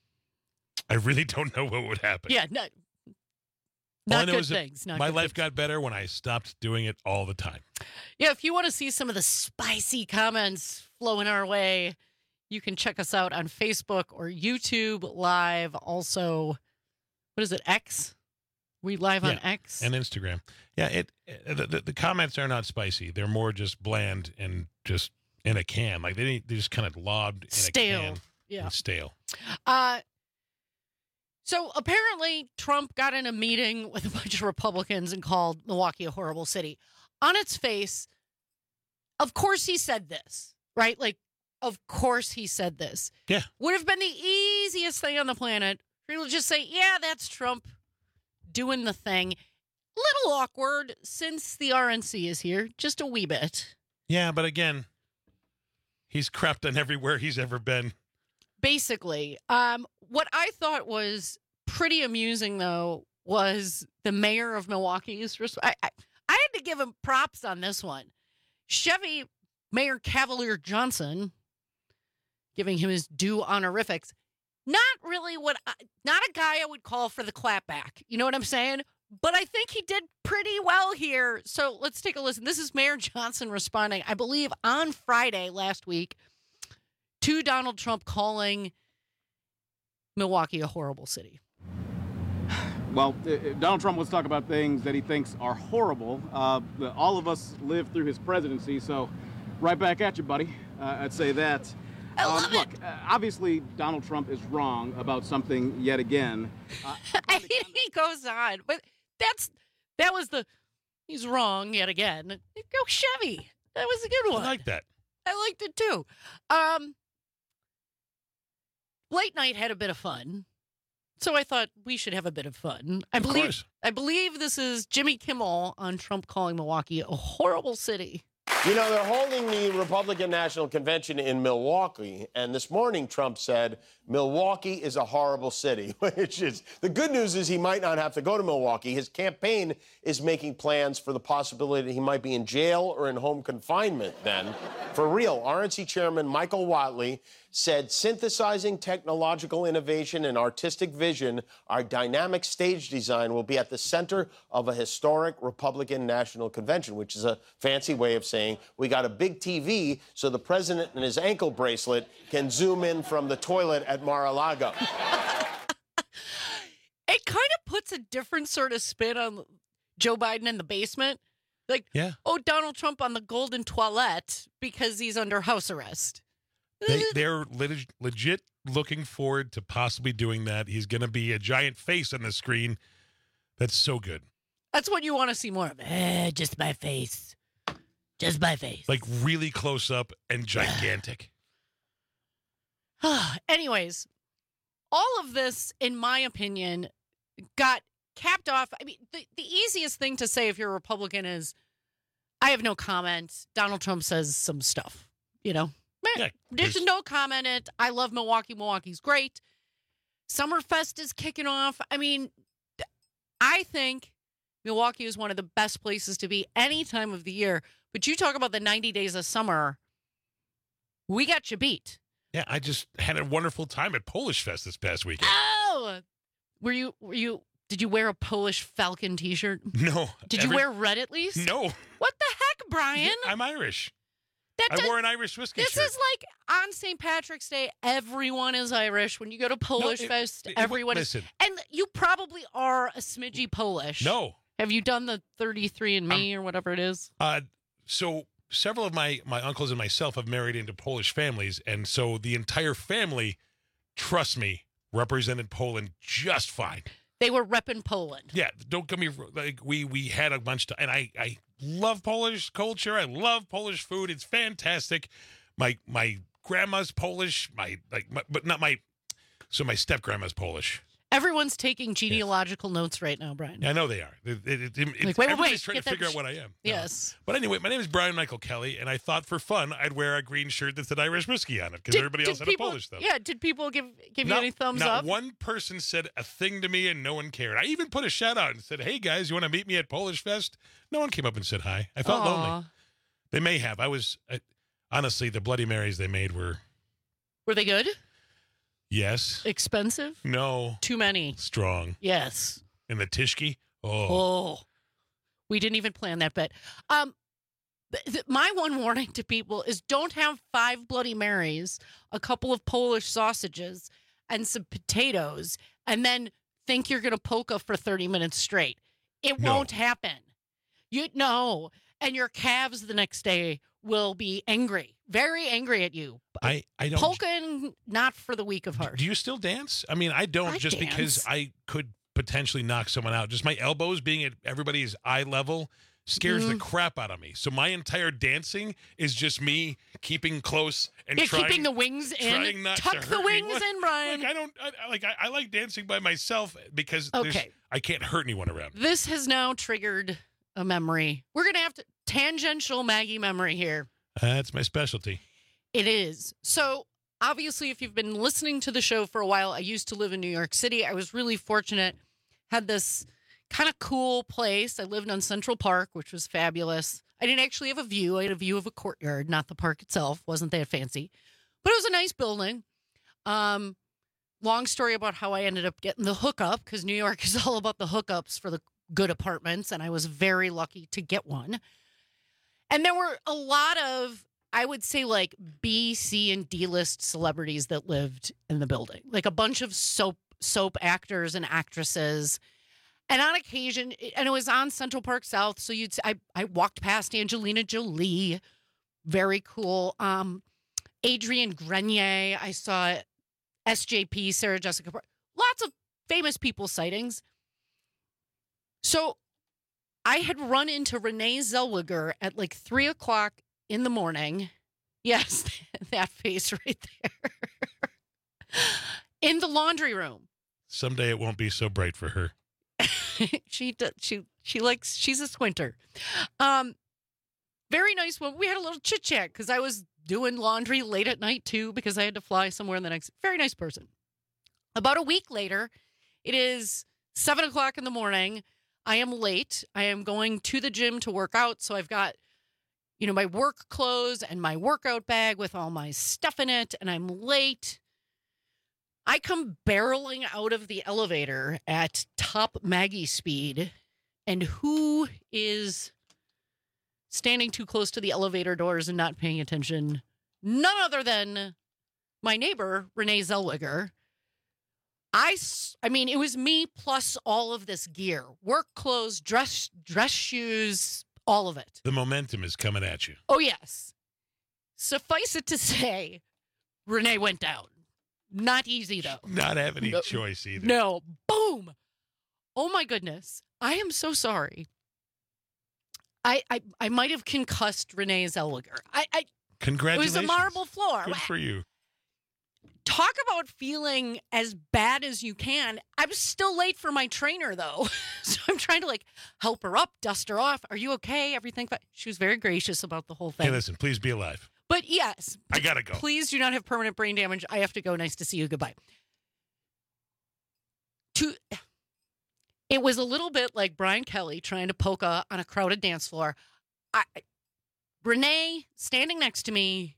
I really don't know what would happen. Yeah, not, All not I know good is that things. Not my good life things. got better when I stopped doing it all the time. Yeah, if you want to see some of the spicy comments flowing our way, you can check us out on Facebook or YouTube Live. Also, what is it, X? We live on Yeah, X? and Instagram. Yeah, it, it the, the, the comments are not spicy. They're more just bland and just in a can. Like they they just kind of lobbed in Stale. a can. Yeah. And stale. Uh, so apparently Trump got in a meeting with a bunch of Republicans and called Milwaukee a horrible city. On its face, of course he said this, right? Like, of course he said this. Yeah. Would have been the easiest thing on the planet for you to just say, yeah, that's Trump doing the thing. Little awkward since the R N C is here, just a wee bit. Yeah, but again, he's crapped on everywhere he's ever been. Basically, um, what I thought was pretty amusing, though, was the mayor of Milwaukee's resp- I, I, I had to give him props on this one. Chevy Mayor Cavalier Johnson, giving him his due honorifics. Not really what, I, not a guy I would call for the clapback. You know what I'm saying? But I think he did pretty well here. So let's take a listen. This is Mayor Johnson responding, I believe, on Friday last week to Donald Trump calling Milwaukee a horrible city. Well, uh, Donald Trump wants to talk about things that he thinks are horrible. Uh, the, all of us lived through his presidency, so right back at you, buddy. Uh, I'd say that. I love um, look, uh, obviously, Donald Trump is wrong about something yet again. Uh, he goes on, but that's that was the he's wrong yet again. Go Chevy. That was a good one. I like that. I liked it too. Um, late night had a bit of fun, so I thought we should have a bit of fun. I Of believe course. I believe this is Jimmy Kimmel on Trump calling Milwaukee a horrible city. You know, they're holding the Republican National Convention in Milwaukee, and this morning Trump said Milwaukee is a horrible city, which is the good news is he might not have to go to Milwaukee. His campaign is making plans for the possibility that he might be in jail or in home confinement then. For real, R N C Chairman Michael Whatley said synthesizing technological innovation and artistic vision, our dynamic stage design will be at the center of a historic Republican National Convention, which is a fancy way of saying we got a big T V so the president and his ankle bracelet can zoom in from the toilet at Mar-a-Lago. It kind of puts a different sort of spin on Joe Biden in the basement. Like, yeah. oh, Donald Trump on the golden toilet because he's under house arrest. They, they're leg- legit looking forward to possibly doing that. He's going to be a giant face on the screen. That's so good. That's what you want to see more of. Eh, just my face. Just my face. Like really close up and gigantic. Anyways, all of this, in my opinion, got capped off. I mean, the, the easiest thing to say if you're a Republican is, I have no comment. Donald Trump says some stuff, you know? Yeah, there's no comment in it. I love Milwaukee. Milwaukee's great. Summerfest is kicking off. I mean, I think Milwaukee is one of the best places to be any time of the year. But you talk about the ninety days of summer, we got you beat. Yeah, I just had a wonderful time at Polish Fest this past weekend. Oh, were you, were you, did you wear a Polish Falcon t-shirt? No. Did you every- wear red at least? No. What the heck, Brian? I'm Irish. That I does- wore an Irish whiskey This shirt. is like on Saint Patrick's Day, everyone is Irish. When you go to Polish it- Fest, it- everyone is. listen. And you probably are a smidgy Polish. No. Have you done the thirty-three and me or whatever it is? Uh, so several of my, my uncles and myself have married into Polish families, and so the entire family, trust me, represented Poland just fine. They were repping Poland. Yeah, don't get me like we we had a bunch of, and I I love Polish culture. I love Polish food. It's fantastic. My my grandma's Polish. My like, my, but not my. So my step grandma's Polish. Everyone's taking genealogical notes right now, Brian. I know they are. It, it, it, it's, Like, wait, wait, everybody's wait, trying get to that figure out sh- what I am. Yes. But anyway, my name is Brian Michael Kelly, and I thought for fun I'd wear a green shirt that said Irish whiskey on it because everybody else had people, a Polish stuff. Yeah, did people give give not, you any thumbs not up? one person said a thing to me, and no one cared. I even put a shout out and said, "Hey guys, you want to meet me at Polish Fest?" No one came up and said hi. I felt Aw. lonely. They may have. I was I, honestly the Bloody Marys they made were Were they good? yes, Expensive? no, Too many. strong, Yes. and the Tishki. Oh, Oh. We didn't even plan that bet. Um, th- th- my one warning to people is don't have five Bloody Marys, a couple of Polish sausages, and some potatoes, and then think you're going to polka for thirty minutes straight. It No. won't happen. You know, and your calves the next day will be angry, very angry at you. I I don't. Polka, and not for the weak of heart. Do you still dance? I mean, I don't I just because dance. I could potentially knock someone out. Just my elbows being at everybody's eye level scares the Mhm. crap out of me. So my entire dancing is just me keeping close and You're trying, keeping the wings trying in. not to Tuck the hurt me. wings What- in, Brian. Like I don't I, I- like I, I like dancing by myself because there's- Okay. I can't hurt anyone around. This has now triggered a memory. We're going to have to tangential Maggie memory here. That's my specialty. It is. So, obviously, if you've been listening to the show for a while, I used to live in New York City. I was really fortunate, had this kind of cool place. I lived on Central Park, which was fabulous. I didn't actually have a view. I had a view of a courtyard, not the park itself. Wasn't that fancy. But it was a nice building. Um, long story about how I ended up getting the hookup, because New York is all about the hookups for the good apartments, and I was very lucky to get one. And there were a lot of, I would say, like B, C, and D list celebrities that lived in the building, like a bunch of soap soap actors and actresses. And on occasion, and it was on Central Park South, so you'd I I walked past Angelina Jolie, very cool. Um, Adrienne Grenier, I saw S J P, Sarah Jessica Parker, lots of famous people sightings. So I had run into Renee Zellweger at like three o'clock in the morning. Yes, that face right there. In the laundry room. Someday it won't be so bright for her. she does, she she likes she's a squinter. Um, very nice woman. We had a little chit chat because I was doing laundry late at night too because I had to fly somewhere in the next. Very nice person. About a week later, it is seven o'clock in the morning. I am late. I am going to the gym to work out, so I've got, you know, my work clothes and my workout bag with all my stuff in it, and I'm late. I come barreling out of the elevator at top Maggie speed, and who is standing too close to the elevator doors and not paying attention? None other than my neighbor, Renee Zellweger. I, s- I mean, it was me plus all of this gear, work clothes, dress, dress shoes, all of it. The momentum is coming at you. Oh, yes. Suffice it to say, Renee went down. Not easy, though. Not have any No. choice either. No. Boom. Oh, my goodness. I am so sorry. I I, I might have concussed Renee Zellweger. I, I Congratulations. It was a marble floor. Good for you. Talk about feeling as bad as you can. I was still late for my trainer, though. So I'm trying to, like, help her up, dust her off. Are you okay? Everything fine? She was very gracious about the whole thing. Hey, listen, please be alive. But yes. I gotta go. Please do not have permanent brain damage. I have to go. Nice to see you. Goodbye. To, it was a little bit like Brian Kelly trying to polka on a crowded dance floor. I, Renee, standing next to me,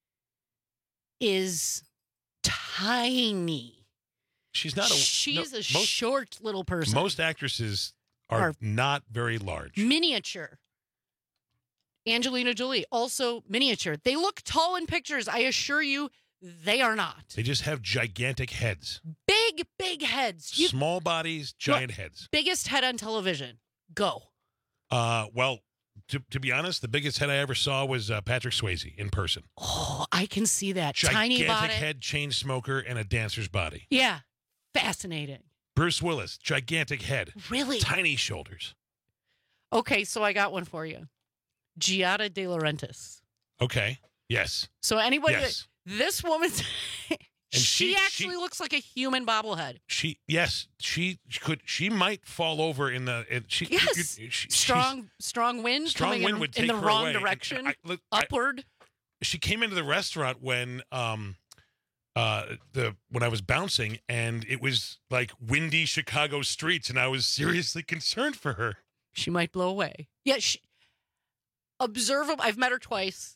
is tiny. She's not a. She's no, a most, short little person. Most actresses are Are- not very large. Miniature. Angelina Jolie, also miniature. They look tall in pictures. I assure you, they are not. They just have gigantic heads. Big, big heads. You, Small bodies, giant Look, heads. Biggest head on television. Go. Uh, well, to, to be honest, the biggest head I ever saw was uh, Patrick Swayze in person. Oh, I can see that. Gigantic Tiny body. head, chain smoker, and a dancer's body. Yeah. Fascinating. Bruce Willis, gigantic head. Really? Tiny shoulders. Okay, so I got one for you. Giada De Laurentiis. Okay. Yes. So anybody, Yes. that, this woman's, she, she- actually she- looks like a human bobblehead. She yes, she could. She might fall over in the. In, she, Yes. you- she- strong, strong wind strong coming wind in, would in take the her wrong away. And direction, I- look, I- upward. she came into the restaurant when um uh the when I was bouncing, and it was like windy Chicago streets, and I was seriously concerned for her. She might blow away. Yeah, she observable. I've met her twice.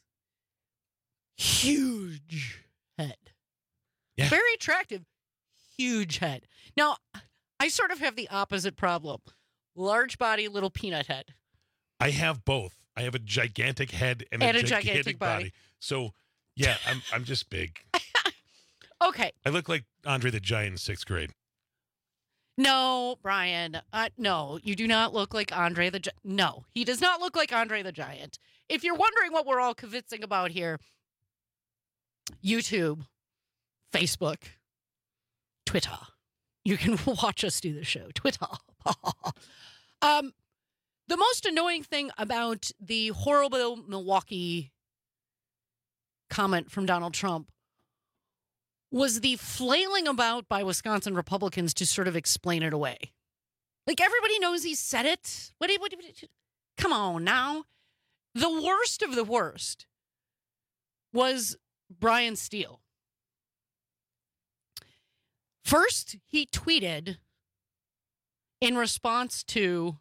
Huge head. Yeah. Very attractive. Huge head. Now, I sort of have the opposite problem. Large body, little peanut head. I have both. I have a gigantic head and, And a, a gigantic, gigantic body. body. So yeah, I'm I'm just big. Okay. I look like Andre the Giant in sixth grade. No, Brian. Uh, no, you do not look like Andre the Giant. No, he does not look like Andre the Giant. If you're wondering what we're all convincing about here, YouTube, Facebook, Twitter. You can watch us do the show. Twitter. um, the most annoying thing about the horrible Milwaukee comment from Donald Trump was the flailing about by Wisconsin Republicans to sort of explain it away. Like, everybody knows he said it. What, what, what, come on now. The worst of the worst was Brian Steele. First, he tweeted in response to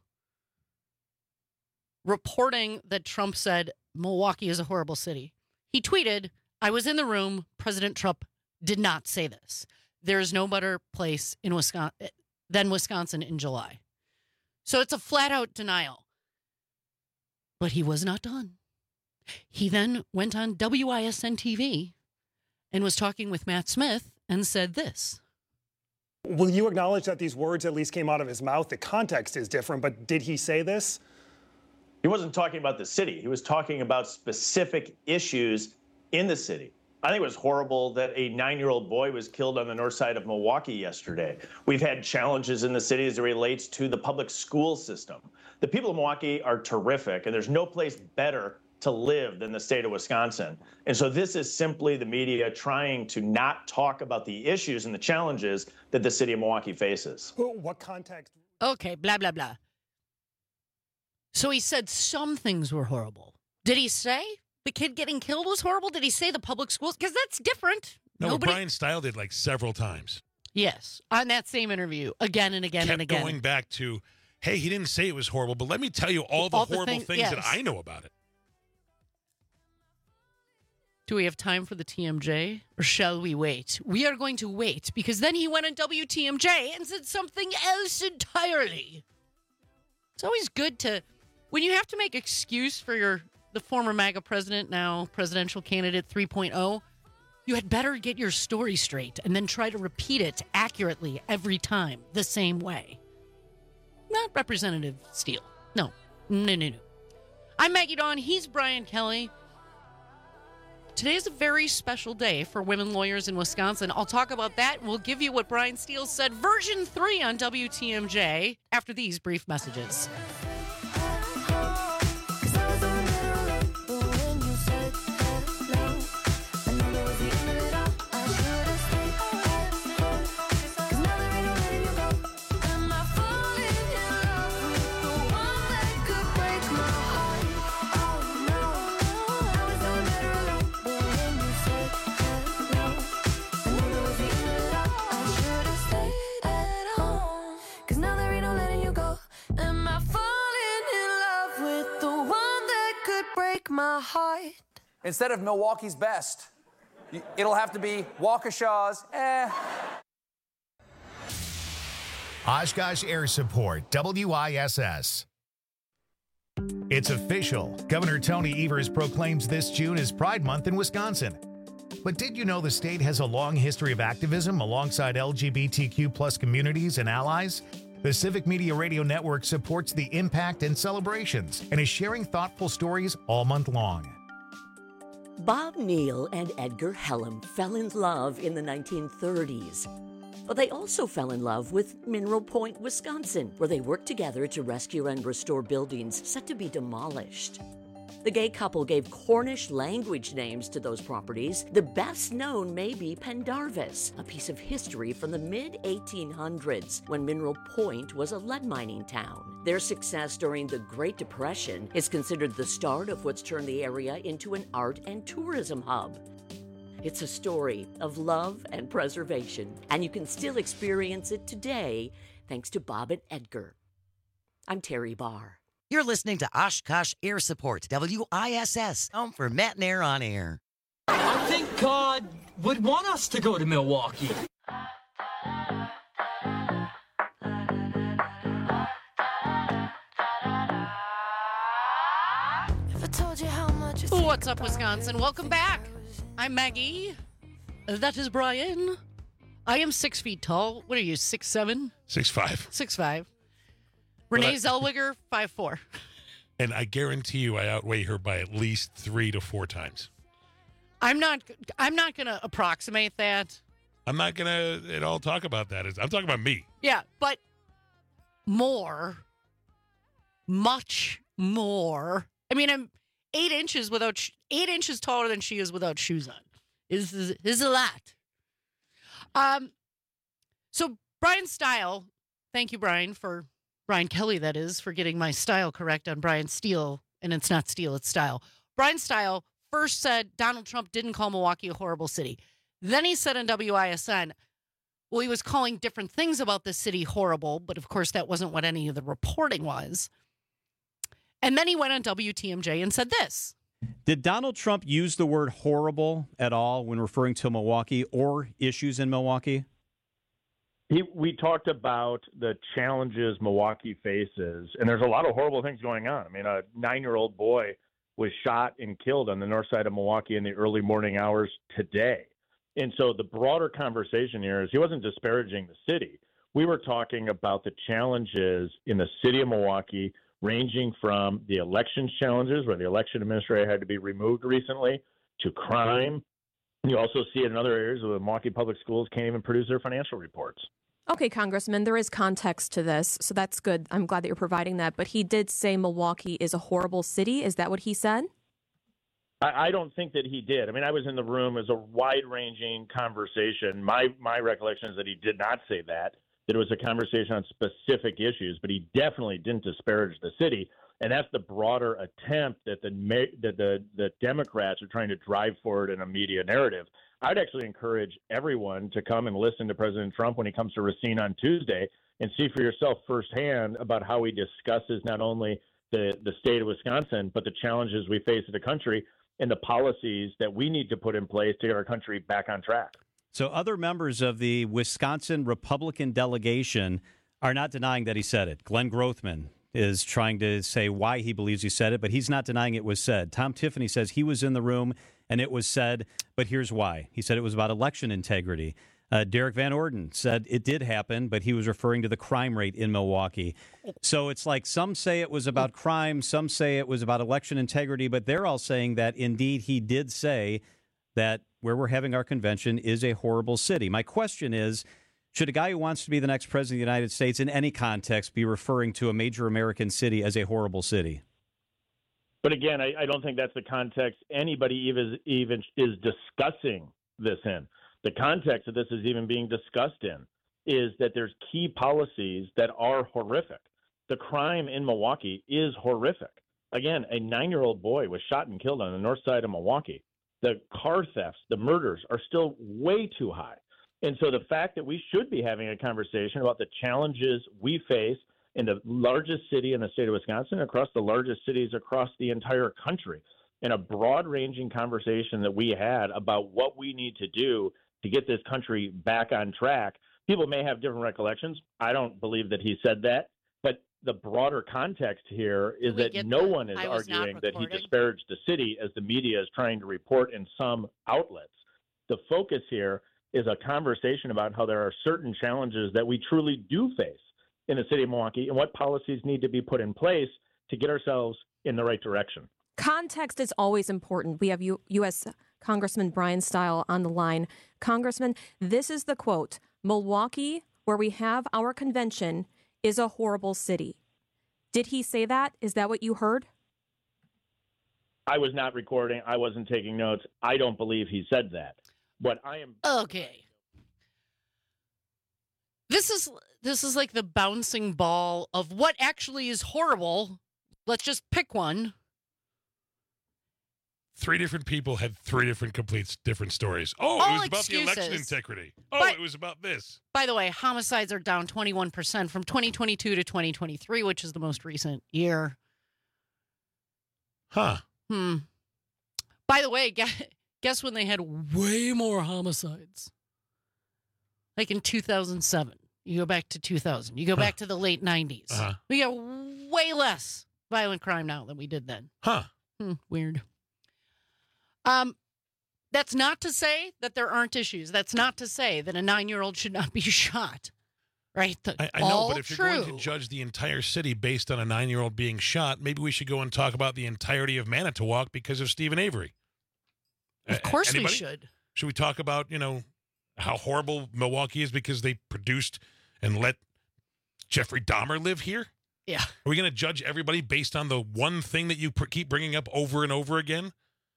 reporting that Trump said Milwaukee is a horrible city. He tweeted, I was in the room. President Trump did not say this. There is no better place in Wisconsin than Wisconsin in July. So it's a flat out denial. But he was not done. He then went on W I S N T V and was talking with Matt Smith and said this. Will you acknowledge that these words at least came out of his mouth? The context is different, but did he say this? He wasn't talking about the city. He was talking about specific issues in the city. I think it was horrible that a nine-year-old boy was killed on the north side of Milwaukee yesterday. We've had challenges in the city as it relates to the public school system. The people of Milwaukee are terrific, and there's no place better to live than the state of Wisconsin. And so this is simply the media trying to not talk about the issues and the challenges that the city of Milwaukee faces. What context? Okay, blah, blah, blah. So he said some things were horrible. Did he say the kid getting killed was horrible? Did he say the public schools? Because that's different. No, Nobody... Brian Steele did like several times. Yes, on that same interview, again and again Kept and again. going back to, hey, he didn't say it was horrible, but let me tell you all the All the horrible thing- things that yes. I know about it. Do we have time for the T M J or shall we wait? We are going to wait because then he went on W T M J and said something else entirely. It's always good to, when you have to make excuse for your the former MAGA president, now presidential candidate three point oh, you had better get your story straight and then try to repeat it accurately every time the same way. Not Representative Steele. No. No, no, no. I'm Maggie Dawn. He's Brian Kelly. Today is a very special day for women lawyers in Wisconsin. I'll talk about that. We'll give you what Brian Steele said, version three on W T M J, after these brief messages. My heart. Instead of Milwaukee's best, it'll have to be Waukesha's, eh. Oshkosh Air Support, W I S S. It's official. Governor Tony Evers proclaims this June is Pride Month in Wisconsin. But did you know the state has a long history of activism alongside L G B T Q plus communities and allies? The Civic Media Radio Network supports the impact and celebrations and is sharing thoughtful stories all month long. Bob Neal and Edgar Hellam fell in love in the nineteen thirties. But they also fell in love with Mineral Point, Wisconsin, where they worked together to rescue and restore buildings set to be demolished. The gay couple gave Cornish language names to those properties. The best known may be Pendarvis, a piece of history from the mid eighteen hundreds when Mineral Point was a lead mining town. Their success during the Great Depression is considered the start of what's turned the area into an art and tourism hub. It's a story of love and preservation, and you can still experience it today thanks to Bob and Edgar. I'm Terry Barr. You're listening to Oshkosh Air Support, W I S S, home for Matt and Air on Air. I think God would want us to go to Milwaukee. What's up, Wisconsin? Welcome back. I'm Maggie. That is Brian. I am six feet tall. What are you, six seven? Six five. Six five. Renee I, Zellweger, five four. And I guarantee you I outweigh her by at least three to four times. I'm not I'm not going to approximate that. I'm not going to at all talk about that. I'm talking about me. Yeah, but more. Much more. I mean, I'm eight inches without sh- eight inches taller than she is without shoes on. Is is, is a lot. Um, so Brian Style, thank you, Brian, for Brian Kelly, that is, for getting my style correct on Brian Steele, and it's not Steele, it's Style. Brian Style first said Donald Trump didn't call Milwaukee a horrible city. Then he said on W I S N, well, he was calling different things about the city horrible, but of course that wasn't what any of the reporting was. And then he went on W T M J and said this. Did Donald Trump use the word horrible at all when referring to Milwaukee or issues in Milwaukee? He, we talked about the challenges Milwaukee faces, and there's a lot of horrible things going on. I mean, a nine-year-old boy was shot and killed on the north side of Milwaukee in the early morning hours today. And so the broader conversation here is he wasn't disparaging the city. We were talking about the challenges in the city of Milwaukee, ranging from the elections challenges, where the election administrator had to be removed recently, to crime. You also see it in other areas where the Milwaukee Public Schools can't even produce their financial reports. Okay, Congressman, there is context to this, so that's good. I'm glad that you're providing that. But he did say Milwaukee is a horrible city. Is that what he said? I, I don't think that he did. I mean, I was in the room. It was a wide-ranging conversation. My my recollection is that he did not say that, that it was a conversation on specific issues, but he definitely didn't disparage the city. And that's the broader attempt that the that the, the Democrats are trying to drive forward in a media narrative. I'd actually encourage everyone to come and listen to President Trump when he comes to Racine on Tuesday and see for yourself firsthand about how he discusses not only the, the state of Wisconsin, but the challenges we face as a country and the policies that we need to put in place to get our country back on track. So other members of the Wisconsin Republican delegation are not denying that he said it. Glenn Grothman is trying to say why he believes he said it, but he's not denying it was said. Tom Tiffany says he was in the room and it was said, but here's why. He said it was about election integrity. Uh, Derek Van Orden said it did happen, but he was referring to the crime rate in Milwaukee. So it's like some say it was about crime, some say it was about election integrity, but they're all saying that indeed he did say that where we're having our convention is a horrible city. My question is, should a guy who wants to be the next president of the United States in any context be referring to a major American city as a horrible city? But again, I, I don't think that's the context anybody even, even is discussing this in. The context of this is even being discussed in is that there's key policies that are horrific. The crime in Milwaukee is horrific. Again, a nine-year-old boy was shot and killed on the north side of Milwaukee. The car thefts, the murders are still way too high. And so the fact that we should be having a conversation about the challenges we face in the largest city in the state of Wisconsin, across the largest cities across the entire country, and a broad-ranging conversation that we had about what we need to do to get this country back on track. People may have different recollections. I don't believe that he said that, but the broader context here is We that get no that. one is I was not arguing that he recording. disparaged the city, as the media is trying to report in some outlets. The focus here is a conversation about how there are certain challenges that we truly do face in the city of Milwaukee and what policies need to be put in place to get ourselves in the right direction. Context is always important. We have U- U.S. Congressman Brian Stile on the line. Congressman, this is the quote: Milwaukee, where we have our convention, is a horrible city. Did he say that? Is that what you heard? I was not recording. I wasn't taking notes. I don't believe he said that. But I am Okay. This is this is like the bouncing ball of what actually is horrible. Let's just pick one. Three different people had three different complete different stories. Oh, All it was about the election excuses. integrity. Oh, But- it was about this. By the way, homicides are down twenty-one percent from twenty twenty-two to twenty twenty-three, which is the most recent year. Huh. Hmm. By the way, guess, guess when they had way more homicides? Like in two thousand seven. You go back to two thousand. You go Huh. back to the late nineties. Uh-huh. We got way less violent crime now than we did then. Huh. Hmm, weird. Um, that's not to say that there aren't issues. That's not to say that a nine-year-old should not be shot. Right? The- I, I know, all but if you're true. going to judge the entire city based on a nine-year-old being shot, maybe we should go and talk about the entirety of Manitowoc because of Stephen Avery. Of A- course we anybody? should. Should we talk about, you know, how horrible Milwaukee is because they produced and let Jeffrey Dahmer live here? Yeah. Are we going to judge everybody based on the one thing that you pr- keep bringing up over and over again?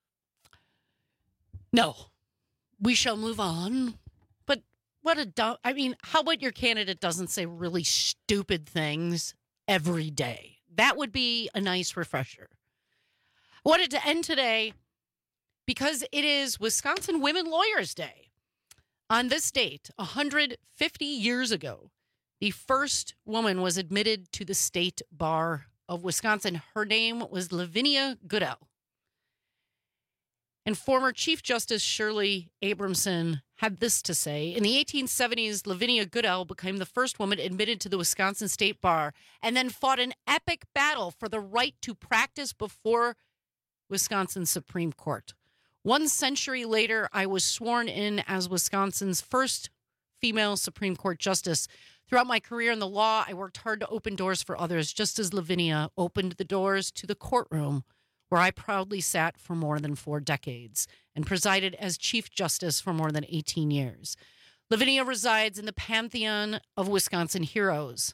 No. We shall move on. But what a dumb... I mean, how about your candidate doesn't say really stupid things every day? That would be a nice refresher. I wanted to end today because it is Wisconsin Women Lawyers Day. On this date, one hundred fifty years ago, the first woman was admitted to the state bar of Wisconsin. Her name was Lavinia Goodell. And former Chief Justice Shirley Abramson had this to say. In the eighteen seventies, Lavinia Goodell became the first woman admitted to the Wisconsin State Bar and then fought an epic battle for the right to practice before Wisconsin Supreme Court. One century later, I was sworn in as Wisconsin's first female Supreme Court justice. Throughout my career in the law, I worked hard to open doors for others, just as Lavinia opened the doors to the courtroom, where I proudly sat for more than four decades and presided as Chief Justice for more than eighteen years. Lavinia resides in the pantheon of Wisconsin heroes.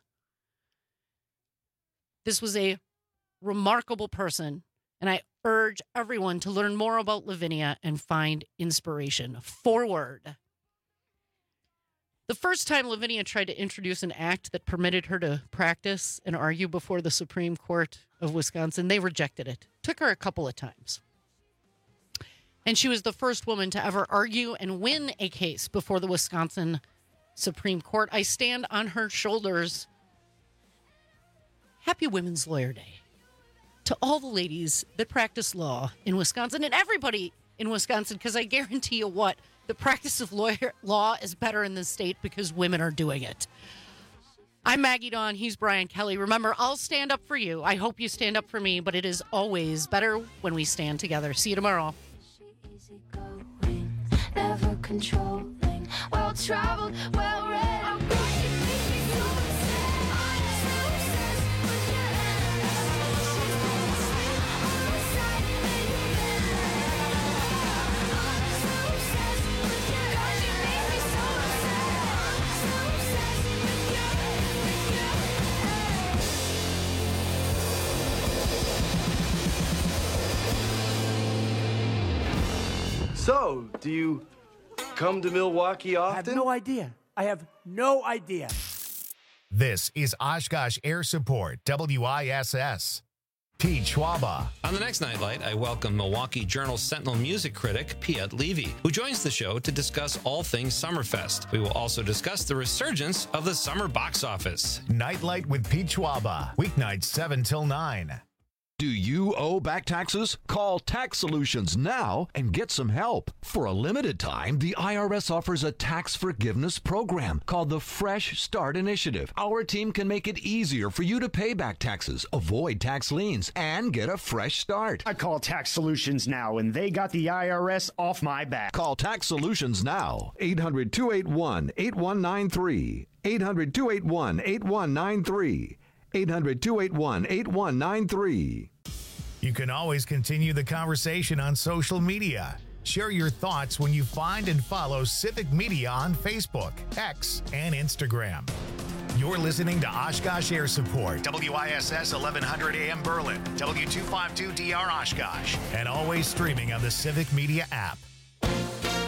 This was a remarkable person, and I urge everyone to learn more about Lavinia and find inspiration. Forward. The first time Lavinia tried to introduce an act that permitted her to practice and argue before the Supreme Court of Wisconsin, they rejected it. Took her a couple of times. And she was the first woman to ever argue and win a case before the Wisconsin Supreme Court. I stand on her shoulders. Happy Women's Lawyer Day to all the ladies that practice law in Wisconsin and everybody in Wisconsin, because I guarantee you what, the practice of lawyer law is better in this state because women are doing it. I'm Maggie Dawn. He's Brian Kelly. Remember, I'll stand up for you. I hope you stand up for me, but it is always better when we stand together. See you tomorrow. Never controlling, well traveled, well read. So, do you come to Milwaukee often? I have no idea. I have no idea. This is Oshkosh Air Support, W I S S. Pete Schwaba. On the next Nightlight, I welcome Milwaukee Journal Sentinel music critic Piet Levy, who joins the show to discuss all things Summerfest. We will also discuss the resurgence of the summer box office. Nightlight with Pete Schwaba, weeknights seven till nine. Do you owe back taxes? Call Tax Solutions now and get some help. For a limited time, the I R S offers a tax forgiveness program called the Fresh Start Initiative. Our team can make it easier for you to pay back taxes, avoid tax liens, and get a fresh start. I call Tax Solutions now, and they got the I R S off my back. Call Tax Solutions now. eight hundred, two eight one, eight one nine three. eight hundred, two eight one, eight one nine three. eight hundred, two eight one, eight one nine three. You can always continue the conversation on social media. Share your thoughts when you find and follow Civic Media on Facebook, X, and Instagram. You're listening to Oshkosh Air Support, W I S S eleven hundred A M Berlin, W two fifty-two D R Oshkosh, and always streaming on the Civic Media app.